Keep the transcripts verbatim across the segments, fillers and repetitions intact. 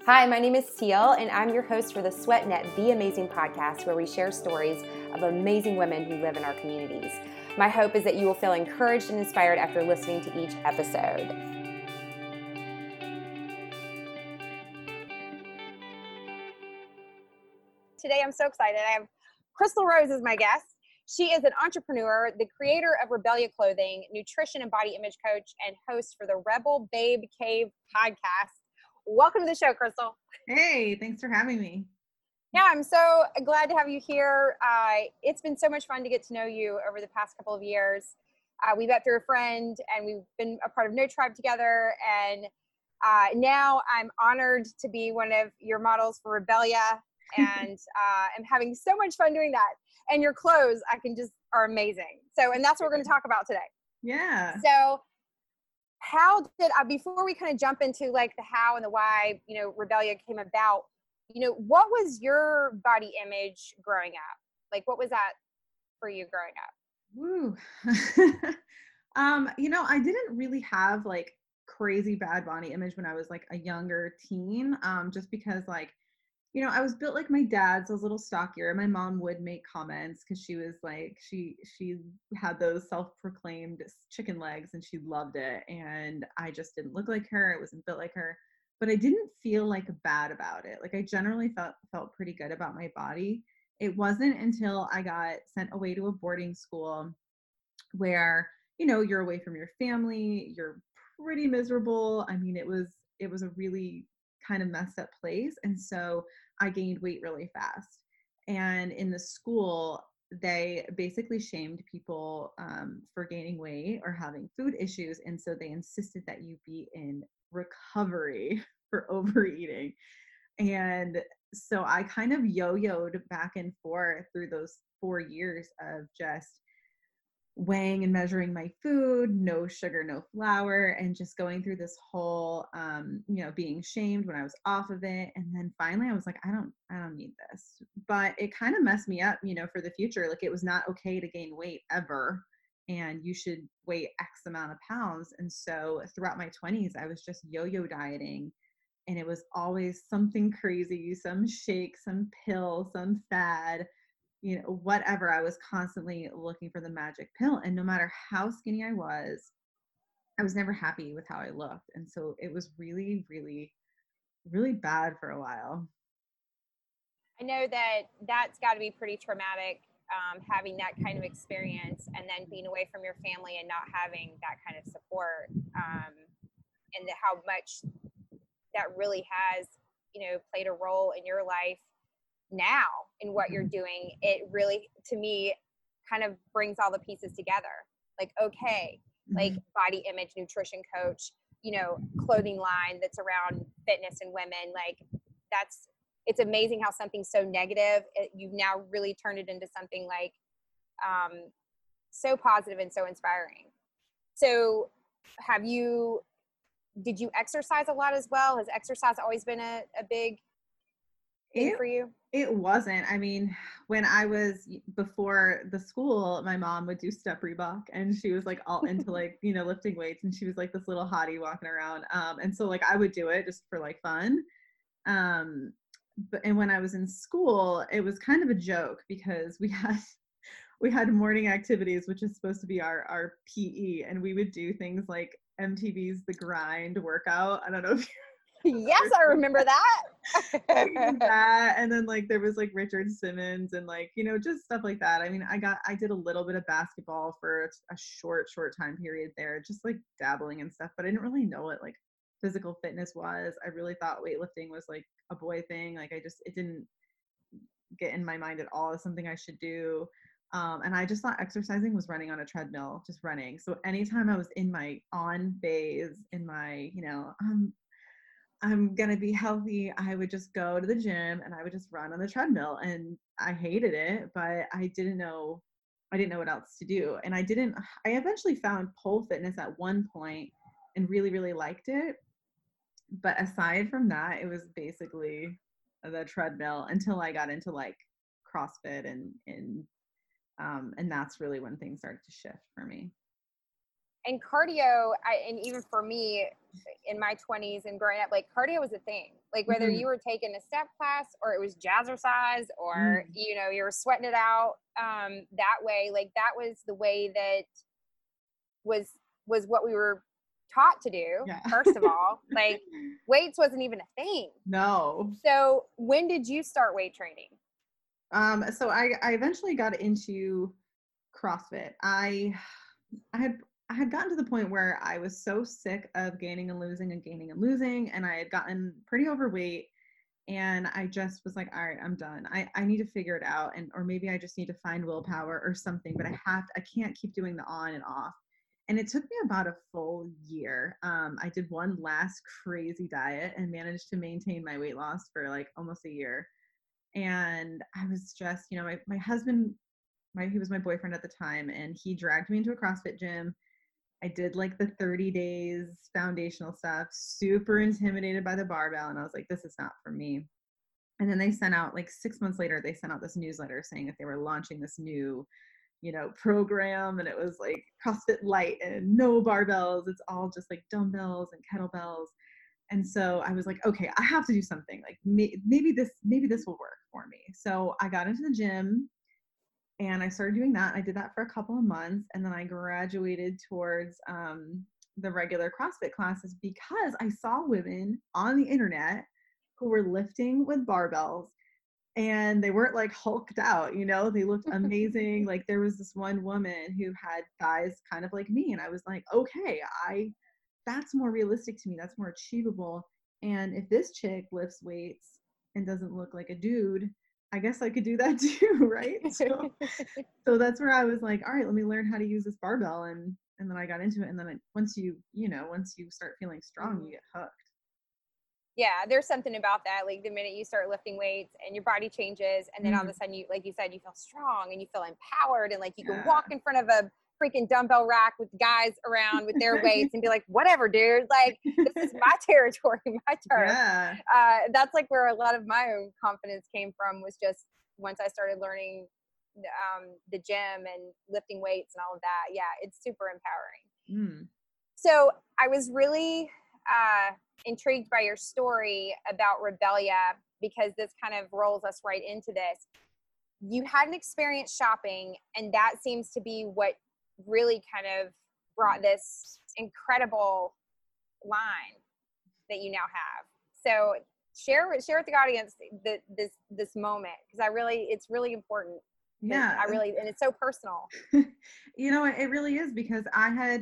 Hi, my name is Teal, and I'm your host for the SweatNet Be Amazing podcast, where we share stories of amazing women who live in our communities. My hope is that you will feel encouraged and inspired after listening to each episode. Today, I'm so excited. I have Crystal Rose as my guest. She is an entrepreneur, the creator of Rebellia Clothing, nutrition and body image coach, and host for the Rebel Babe Cave podcast. Welcome to the show, Crystal. Hey, thanks for having me. Yeah, I'm so glad to have you here. Uh, it's been so much fun to get to know you over the past couple of years. Uh, we met through a friend, and we've been a part of No Tribe together. And uh, now I'm honored to be one of your models for Rebellia, and uh, I'm having so much fun doing that. And your clothes, I can just are amazing. So, and that's what we're going to talk about today. Yeah. So, how did I, before we kind of jump into like the how and the why, you know, Rebellia came about, you know, what was your body image growing up? Like, what was that for you growing up? Woo. um, you know, I didn't really have like crazy bad body image when I was like a younger teen. Um, just because like, you know, I was built like my dad, so I was a little stockier. My mom would make comments because she was like, she she had those self-proclaimed chicken legs and she loved it. And I just didn't look like her. I wasn't built like her. But I didn't feel like bad about it. Like I generally felt felt pretty good about my body. It wasn't until I got sent away to a boarding school where, you know, you're away from your family, you're pretty miserable. I mean, it was it was a really kind of messed up place. And so I gained weight really fast. And in the school, they basically shamed people um, for gaining weight or having food issues. And so they insisted that you be in recovery for overeating. And so I kind of yo-yoed back and forth through those four years of just weighing and measuring my food, no sugar, no flour, and just going through this whole, um, you know, being shamed when I was off of it. And then finally I was like, I don't, I don't need this, but it kind of messed me up, you know, for the future. Like it was not okay to gain weight ever. And you should weigh X amount of pounds. And so throughout my twenties, I was just yo-yo dieting. And it was always something crazy, some shake, some pill, some fad, you know, whatever. I was constantly looking for the magic pill. And no matter how skinny I was, I was never happy with how I looked. And so it was really, really, really bad for a while. I know that that's got to be pretty traumatic, um, having that kind of experience and then being away from your family and not having that kind of support, um, and the, how much that really has, you know, played a role in your life now in what you're doing. It really, to me, kind of brings all the pieces together. Like, okay, like body image, nutrition coach, you know, clothing line that's around fitness and women. Like that's, it's amazing how something so negative, it, you've now really turned it into something like um, so positive and so inspiring. So have you, did you exercise a lot as well? Has exercise always been a, a big thing It, for you? it wasn't. I mean, when I was before the school, my mom would do step Reebok and she was like all into like, you know, lifting weights, and she was like this little hottie walking around. Um, and so like I would do it just for like fun. Um, but and when I was in school, it was kind of a joke because we had we had morning activities, which is supposed to be our our P E, and we would do things like M T V's The Grind workout. I don't know if you Yes, I remember that. that. And then like there was like Richard Simmons and like, you know, just stuff like that. I mean, I got I did a little bit of basketball for a short short time period there, just like dabbling and stuff, but I didn't really know what like physical fitness was. I really thought weightlifting was like a boy thing. Like I just, it didn't get in my mind at all as something I should do. Um, and I just thought exercising was running on a treadmill, just running. So anytime I was in my on phase, in my, you know, um, I'm going to be healthy, I would just go to the gym and I would just run on the treadmill. And I hated it, but I didn't know, I didn't know what else to do. And I didn't, I eventually found pole fitness at one point and really, really liked it. But aside from that, it was basically the treadmill until I got into like CrossFit and, and, um, and that's really when things started to shift for me. And cardio, I, and even for me in my twenties and growing up, like cardio was a thing. Like whether Mhm. you were taking a step class or it was jazzercise or, Mm. you know, you were sweating it out um, that way, like that was the way that was, was what we were taught to do. Yeah. First of all, like weights wasn't even a thing. No. So when did you start weight training? Um, so I, I eventually got into CrossFit. I I had I had gotten to the point where I was so sick of gaining and losing and gaining and losing, and I had gotten pretty overweight. And I just was like, all right, I'm done. I, I need to figure it out. And or maybe I just need to find willpower or something, but I have I can't keep doing the on and off. And it took me about a full year. Um, I did one last crazy diet and managed to maintain my weight loss for like almost a year. And I was just, you know, my, my husband, my he was my boyfriend at the time, and he dragged me into a CrossFit gym. I did like the thirty days foundational stuff, super intimidated by the barbell. And I was like, this is not for me. And then they sent out, like six months later, they sent out this newsletter saying that they were launching this new, you know, program. And it was like CrossFit Light and no barbells. It's all just like dumbbells and kettlebells. And so I was like, okay, I have to do something. Like may- maybe this, maybe this will work for me. So I got into the gym and I started doing that. I did that for a couple of months, and then I graduated towards um, the regular CrossFit classes because I saw women on the internet who were lifting with barbells, and they weren't like hulked out, you know, they looked amazing. Like there was this one woman who had thighs kind of like me, and I was like, okay, I that's more realistic to me. That's more achievable. And if this chick lifts weights and doesn't look like a dude, I guess I could do that too, right? So so that's where I was like, all right, let me learn how to use this barbell. And and then I got into it. And then it, once you, you know, once you start feeling strong, you get hooked. Yeah, there's something about that. Like the minute you start lifting weights and your body changes, and then all of Mm, a sudden you, like you said, you feel strong and you feel empowered, and like you can yeah. walk in front of a freaking dumbbell rack with guys around with their weights and be like, whatever, dude. Like this is my territory, my turf. Yeah. Uh, that's like where a lot of my own confidence came from. Was just once I started learning um, the gym and lifting weights and all of that. Yeah, it's super empowering. Mm, So I was really uh, intrigued by your story about Rebellia because this kind of rolls us right into this. You had an experience shopping, and that seems to be what really kind of brought this incredible line that you now have. So share share with the audience the, this this moment because I really it's really important. That yeah. I really and it's so personal. You know, it really is because I had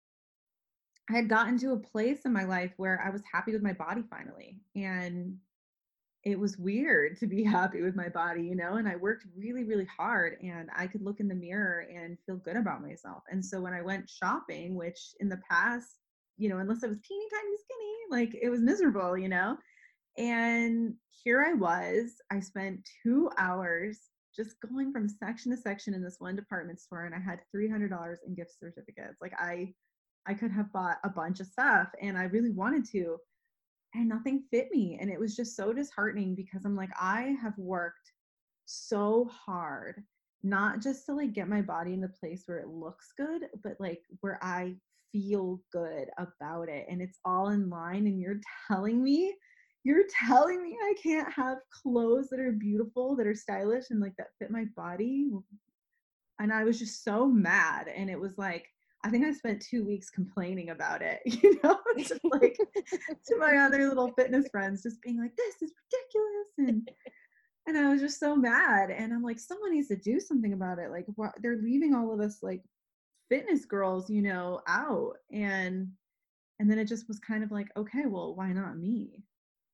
I had gotten to a place in my life where I was happy with my body finally. And it was weird to be happy with my body, you know, and I worked really, really hard and I could look in the mirror and feel good about myself. And so when I went shopping, which in the past, you know, unless I was teeny tiny skinny, like it was miserable, you know, and here I was, I spent two hours just going from section to section in this one department store, and I had three hundred dollars in gift certificates. Like I, I could have bought a bunch of stuff and I really wanted to, and nothing fit me. And it was just so disheartening because I'm like, I have worked so hard, not just to like get my body in a place where it looks good, but like where I feel good about it. And it's all in line. And you're telling me, you're telling me I can't have clothes that are beautiful, that are stylish and like that fit my body. And I was just so mad. And it was like, I think I spent two weeks complaining about it, you know, just like to my other little fitness friends, just being like, this is ridiculous. And and I was just so mad. And I'm like, someone needs to do something about it. Like what they're leaving all of us like fitness girls, you know, out. And and then it just was kind of like, okay, well, why not me?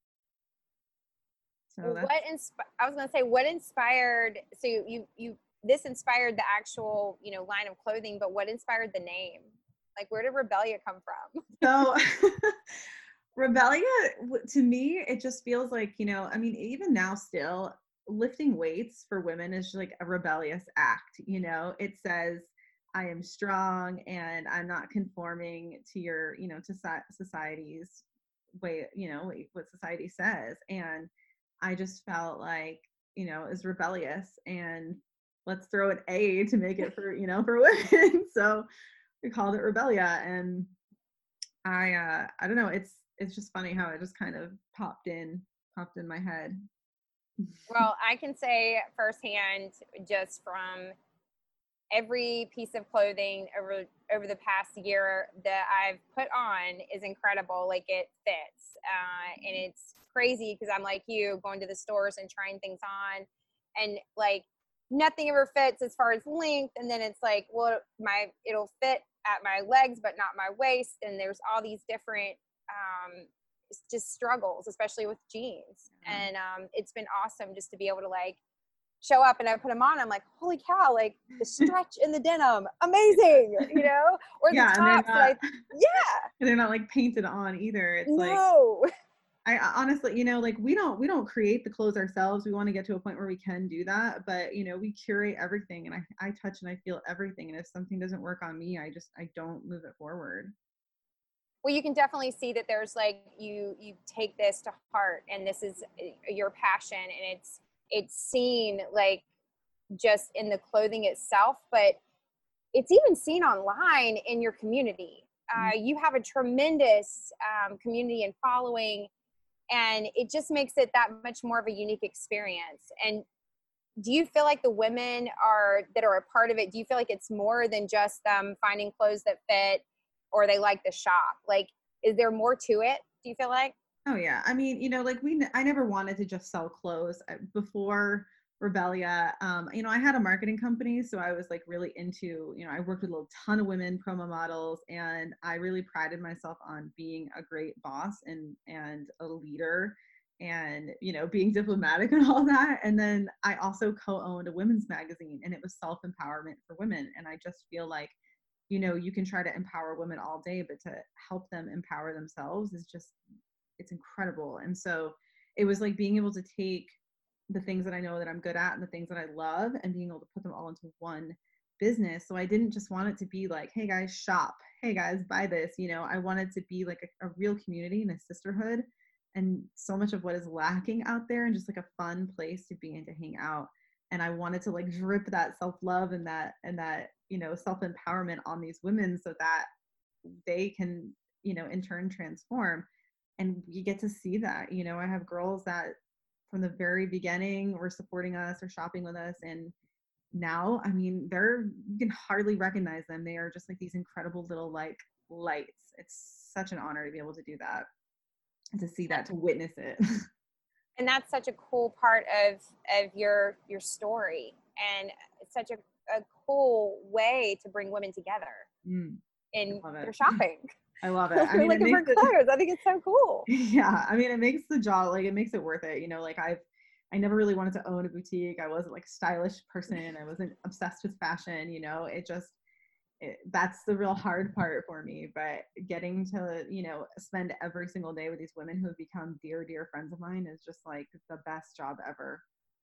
So that's What insp- I was gonna say, what inspired? So you, you you this inspired the actual you know line of clothing, but what inspired the name? Like, where did Rebellia come from? so Rebellia, w- to me, it just feels like, you know, I mean, even now still, lifting weights for women is like a rebellious act, you know? It says, I am strong and I'm not conforming to your, you know, to so- society's way, you know, what society says. And I just felt like, you know, it was rebellious, and let's throw an A to make it for, you know, for women. So we called it Rebellia. And I, uh, I don't know. It's, it's just funny how it just kind of popped in, popped in my head. Well, I can say firsthand, just from every piece of clothing over over the past year that I've put on is incredible. Like it fits, uh, and it's crazy because I'm like you, going to the stores and trying things on, and like nothing ever fits as far as length. And then it's like, well, my it'll fit at my legs, but not my waist. And there's all these different um, just struggles, especially with jeans. Yeah. And um, it's been awesome just to be able to like show up and I put them on. I'm like, holy cow, like the stretch in the denim, amazing, you know, or the Yeah, and they're tops that not, I, yeah, and they're not like painted on either. It's like, no. I honestly, you know, like we don't we don't create the clothes ourselves. We want to get to a point where we can do that, but you know, we curate everything, and I I touch and I feel everything. And if something doesn't work on me, I just I don't move it forward. Well, you can definitely see that there's like you you take this to heart, and this is uh, your passion, and it's it's seen like just in the clothing itself, but it's even seen online in your community. Mm. Uh, you have a tremendous um, community and following, and it just makes it that much more of a unique experience. And do you feel like the women are that are a part of it, do you feel like it's more than just them finding clothes that fit or they like the shop? Like, is there more to it, do you feel like? Oh yeah, I mean, you know, like we I never wanted to just sell clothes. I- before Rebellia. Um, you know, I had a marketing company, so I was like really into, you know, I worked with a ton of women promo models, and I really prided myself on being a great boss and and a leader, and you know, being diplomatic and all that. And then I also co-owned a women's magazine, and it was self-empowerment for women. And I just feel like, you know, you can try to empower women all day, but to help them empower themselves is just, it's incredible. And so it was like being able to take the things that I know that I'm good at and the things that I love, and being able to put them all into one business. So I didn't just want it to be like, hey guys, shop, hey guys, buy this. You know, I wanted to be like a, a real community and a sisterhood. And so much of what is lacking out there, and just like a fun place to be and to hang out. And I wanted to like drip that self-love and that and that, you know, self-empowerment on these women, so that they can, you know, in turn transform. And you get to see that. You know, I have girls that from the very beginning were supporting us or shopping with us, and now, I mean, they're, you can hardly recognize them. They are just like these incredible little like lights. It's such an honor to be able to do that and to see that, to witness it. And that's such a cool part of of your your story, and it's such a, a cool way to bring women together Mm, in I love their it. shopping. I love it. I You're mean, it looking for makes it, clothes. I think it's so cool. yeah, I mean, it makes the job, like, it makes it worth it. You know, like I've, I never really wanted to own a boutique. I wasn't like a stylish person. I wasn't obsessed with fashion. You know, it just, it, that's the real hard part for me. But getting to, you know, spend every single day with these women who have become dear, dear friends of mine is just like the best job ever.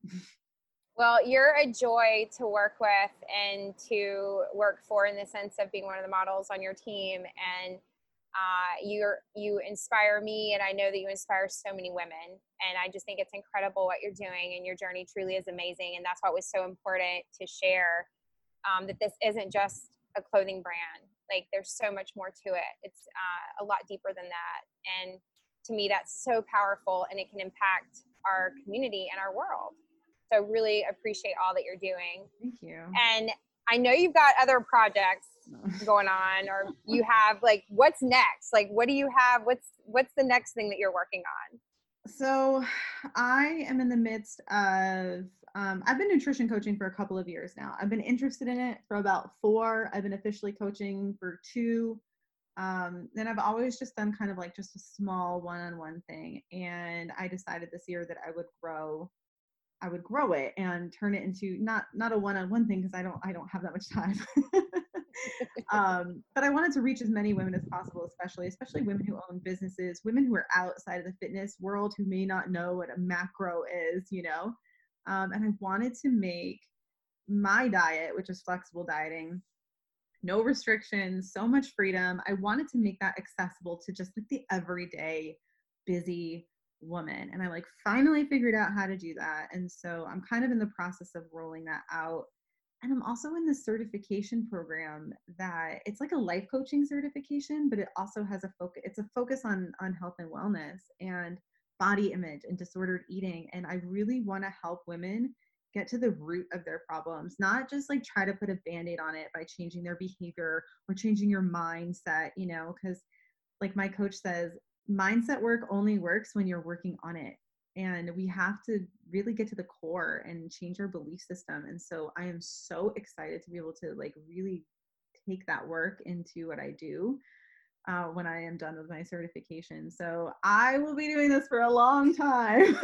Well, you're a joy to work with and to work for, in the sense of being one of the models on your team. And uh, you're you inspire me, and I know that you inspire so many women. And I just think it's incredible what you're doing, and your journey truly is amazing. And that's what was so important to share, um, that this isn't just a clothing brand. Like, there's so much more to it. It's uh, a lot deeper than that. And to me, that's so powerful, and it can impact our community and our world. So really appreciate all that you're doing. Thank you. And I know you've got other projects No. going on, or you have like, what's next? Like, what do you have? What's, what's the next thing that you're working on? So I am in the midst of, um, I've been nutrition coaching for a couple of years now. I've been interested in it for about four. I've been officially coaching for two. Um, then I've always just done kind of like just a small one-on-one thing. And I decided this year that I would grow, I would grow it and turn it into not, not a one-on-one thing, because I don't, I don't have that much time. um, but I wanted to reach as many women as possible, especially, especially women who own businesses, women who are outside of the fitness world, who may not know what a macro is, you know? Um, and I wanted to make my diet, which is flexible dieting, no restrictions, so much freedom. I wanted to make that accessible to just like the everyday busy woman. And I like finally figured out how to do that. And so I'm kind of in the process of rolling that out. and I'm also in this certification program that it's like a life coaching certification, but it also has a focus. It's a focus on, on health and wellness and body image and disordered eating. And I really want to help women get to the root of their problems, not just like try to put a Band-Aid on it by changing their behavior or changing your mindset, you know, because like my coach says, mindset work only works when you're working on it. And we have to really get to the core and change our belief system. And so I am so excited to be able to like really take that work into what I do uh, when I am done with my certification. So I will be doing this for a long time.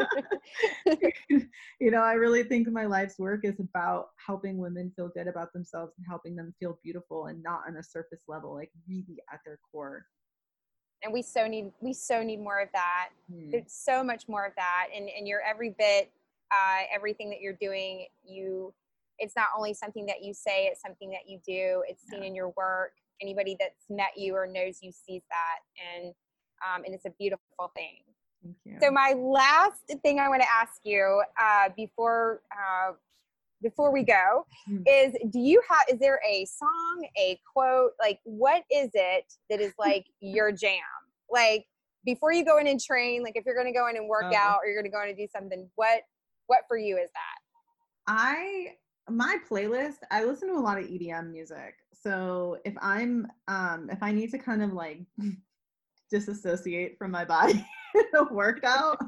You know, I really think my life's work is about helping women feel good about themselves and helping them feel beautiful and not on a surface level, like really at their core. And we so need, we so need more of that. Hmm. There's so much more of that. And, and you're every bit, uh, everything that you're doing, you, it's not only something that you say, it's something that you do. It's seen Yeah. in your work. Anybody that's met you or knows you sees that. And, um, and it's a beautiful thing. Thank you. So my last thing I want to ask you, uh, before, uh, before we go Hmm. is, do you have, is there a song, a quote, like what is it that is like your jam? Like before you go in and train, like if you're going to go in and work Oh. out or you're going to go in and do something, what, what for you is that? I, my playlist, I listen to a lot of E D M music. So if I'm, um, if I need to kind of like disassociate from my body in a workout,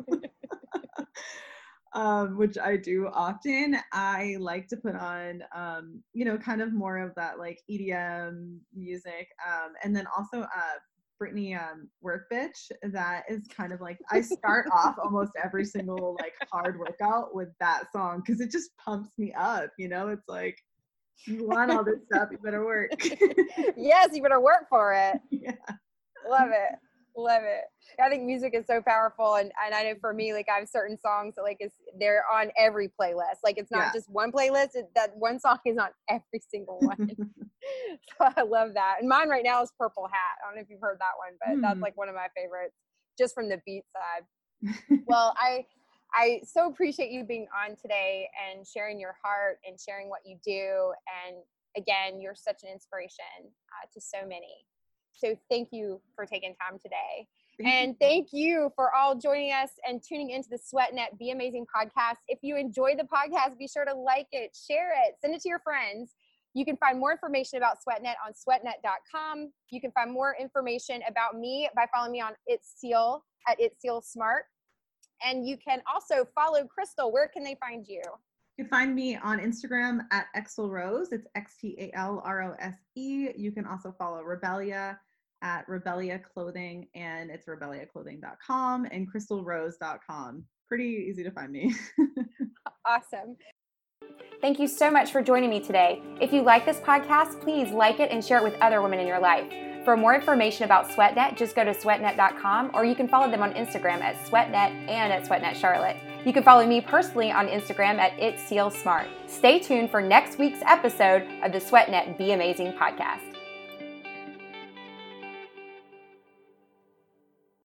um, which I do often, I like to put on, um, you know, kind of more of that like E D M music. Um, and then also, uh, Britney, um, Work Bitch, that is kind of like, I start off almost every single like hard workout with that song because it just pumps me up, you know, it's like, you want all this stuff, you better work. Yes, you better work for it. Yeah. Love it. Love it. I think music is so powerful. And, and I know for me, like I have certain songs that like is they're on every playlist. Like it's not Yeah. just one playlist. It, that one song is on every single one. So I love that. And mine right now is Purple Hat. I don't know if you've heard that one, but Hmm. that's like one of my favorites just from the beat side. Well, I, I so appreciate you being on today and sharing your heart and sharing what you do. And again, you're such an inspiration uh, to so many. So thank you for taking time today. Thank and you. thank you for all joining us and tuning into the SweatNet Be Amazing podcast. If you enjoyed the podcast, be sure to like it, share it, send it to your friends. You can find more information about SweatNet on sweat net dot com. You can find more information about me by following me on It's Seal at It's Seal Smart. And you can also follow Crystal. Where can they find you? You can find me on Instagram at Extalrose. It's X T A L R O S E. You can also follow Rebellia at Rebellia Clothing, and it's rebellia clothing dot com and crystal rose dot com. Pretty easy to find me. Awesome. Thank you so much for joining me today. If you like this podcast, please like it and share it with other women in your life. For more information about SweatNet, just go to sweat net dot com, or you can follow them on Instagram at SweatNet and at SweatNet Charlotte. You can follow me personally on Instagram at It's Seal Smart. Stay tuned for next week's episode of the SweatNet Be Amazing podcast.